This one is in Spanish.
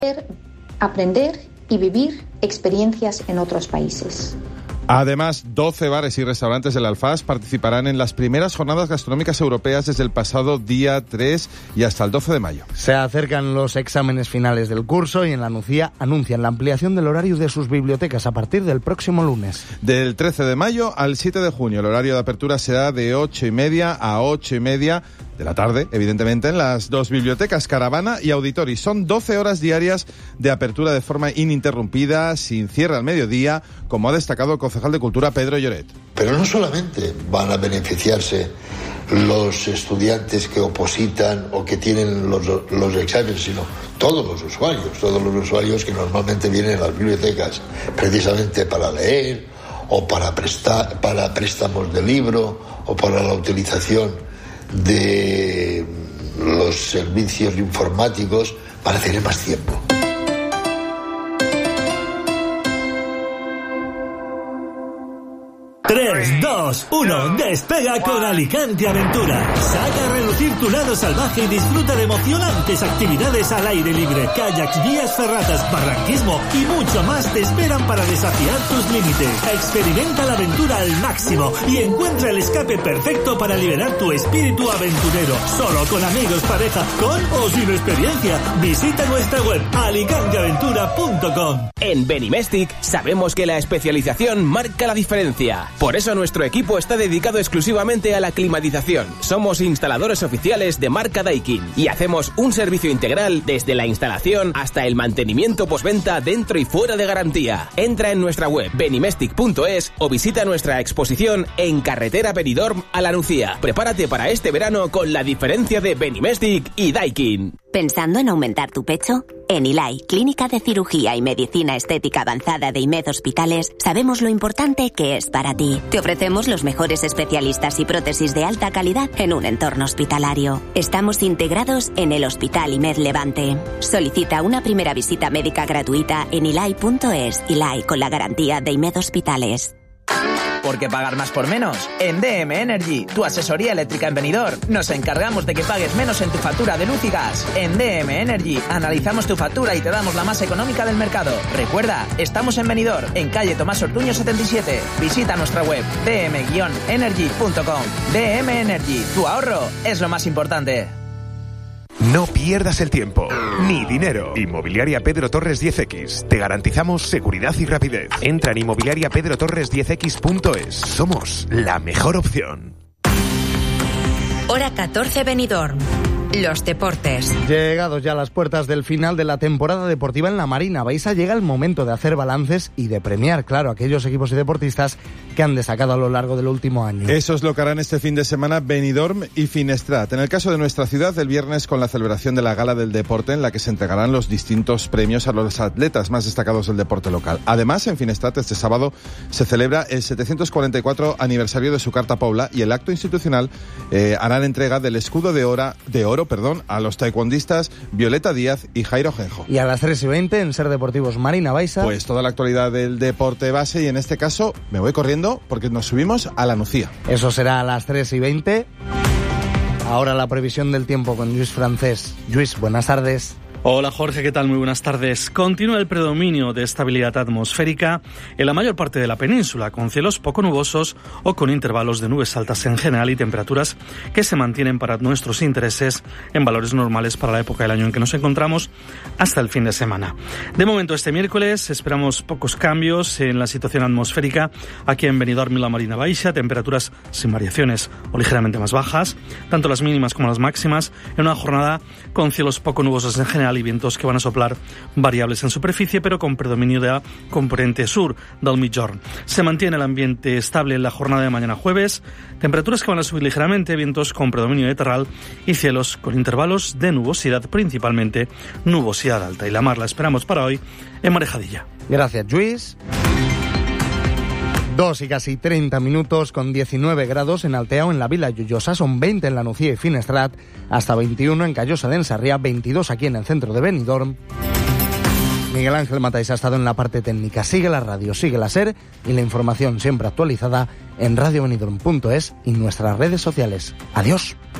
aprender y vivir experiencias en otros países. Además, 12 bares y restaurantes del Alfaz participarán en las primeras jornadas gastronómicas europeas desde el pasado día 3 y hasta el 12 de mayo. Se acercan los exámenes finales del curso y en la Nucía anuncian la ampliación del horario de sus bibliotecas a partir del próximo lunes. Del 13 de mayo al 7 de junio, el horario de apertura será de 8:30 a 8:30 de la tarde, evidentemente, en las dos bibliotecas, Caravana y Auditori. Son 12 horas diarias de apertura de forma ininterrumpida, sin cierre al mediodía, como ha destacado el concejal de Cultura, Pedro Lloret. Pero no solamente van a beneficiarse los estudiantes que opositan o que tienen los exámenes, sino todos los usuarios que normalmente vienen a las bibliotecas precisamente para leer o para préstamos de libro o para la utilización de los servicios informáticos para tener más tiempo. Tres, 2, 1, despega con Alicante Aventura. Saca a relucir tu lado salvaje y disfruta de emocionantes actividades al aire libre. Kayaks, guías, ferratas, barranquismo y mucho más te esperan para desafiar tus límites. Experimenta la aventura al máximo y encuentra el escape perfecto para liberar tu espíritu aventurero. Solo con amigos, pareja, con o sin experiencia. Visita nuestra web alicanteaventura.com. En Benimestic sabemos que la especialización marca la diferencia. Por eso nuestro equipo está dedicado exclusivamente a la climatización. Somos instaladores oficiales de marca Daikin y hacemos un servicio integral desde la instalación hasta el mantenimiento postventa dentro y fuera de garantía. Entra en nuestra web benimestic.es o visita nuestra exposición en carretera Benidorm a La Nucía. Prepárate para este verano con la diferencia de Benimestic y Daikin. ¿Pensando en aumentar tu pecho? En ILAI, Clínica de Cirugía y Medicina Estética Avanzada de IMED Hospitales, sabemos lo importante que es para ti. Te ofrecemos los mejores especialistas y prótesis de alta calidad en un entorno hospitalario. Estamos integrados en el Hospital IMED Levante. Solicita una primera visita médica gratuita en ilai.es. ILAI, con la garantía de IMED Hospitales. ¿Por qué pagar más por menos? En DM Energy, tu asesoría eléctrica en Benidorm, nos encargamos de que pagues menos en tu factura de luz y gas. En DM Energy, analizamos tu factura y te damos la más económica del mercado. Recuerda, estamos en Benidorm, en calle Tomás Ortuño 77. Visita nuestra web, dm-energy.com. DM Energy, tu ahorro es lo más importante. No pierdas el tiempo, ni dinero. Inmobiliaria Pedro Torres 10X. Te garantizamos seguridad y rapidez. Entra en inmobiliariapedrotorres10x.es. Somos la mejor opción. Hora 14 Benidorm. Los deportes. Llegados ya a las puertas del final de la temporada deportiva en la Marina Baixa, llega el momento de hacer balances y de premiar, claro, a aquellos equipos y deportistas que han destacado a lo largo del último año. Eso es lo que harán este fin de semana Benidorm y Finestrat. En el caso de nuestra ciudad, el viernes con la celebración de la Gala del Deporte, en la que se entregarán los distintos premios a los atletas más destacados del deporte local. Además, en Finestrat este sábado se celebra el 744 aniversario de su Carta Paula y el acto institucional harán entrega del escudo de oro a los taekwondistas Violeta Díaz y Jairo Genjo. Y a las 3:20 en Ser Deportivos Marina Baixa, pues toda la actualidad del deporte base, y en este caso me voy corriendo porque nos subimos a La Nucía. Eso será a las 3:20. Ahora la previsión del tiempo con Lluís Francés. Lluís, buenas tardes. Hola Jorge, ¿qué tal? Muy buenas tardes. Continúa el predominio de estabilidad atmosférica en la mayor parte de la península, con cielos poco nubosos o con intervalos de nubes altas en general y temperaturas que se mantienen para nuestros intereses en valores normales para la época del año en que nos encontramos hasta el fin de semana. De momento, este miércoles esperamos pocos cambios en la situación atmosférica aquí en Benidorm y la Marina Baixa, temperaturas sin variaciones o ligeramente más bajas, tanto las mínimas como las máximas, en una jornada con cielos poco nubosos en general y vientos que van a soplar variables en superficie, pero con predominio de la componente sur del Migjorn. Se mantiene el ambiente estable en la jornada de mañana jueves, temperaturas que van a subir ligeramente, vientos con predominio de terral y cielos con intervalos de nubosidad, principalmente nubosidad alta. Y la mar la esperamos para hoy en Marejadilla. Gracias, Lluís. 2 y casi 30 minutos, con 19 grados en Altea, en la Vila Lloyosa, son 20 en La Nucía y Finestrat, hasta 21 en Callosa de Ensarriá, 22 aquí en el centro de Benidorm. Miguel Ángel Matáis ha estado en la parte técnica. Sigue la radio, sigue la SER y la información siempre actualizada en radiobenidorm.es y nuestras redes sociales. Adiós.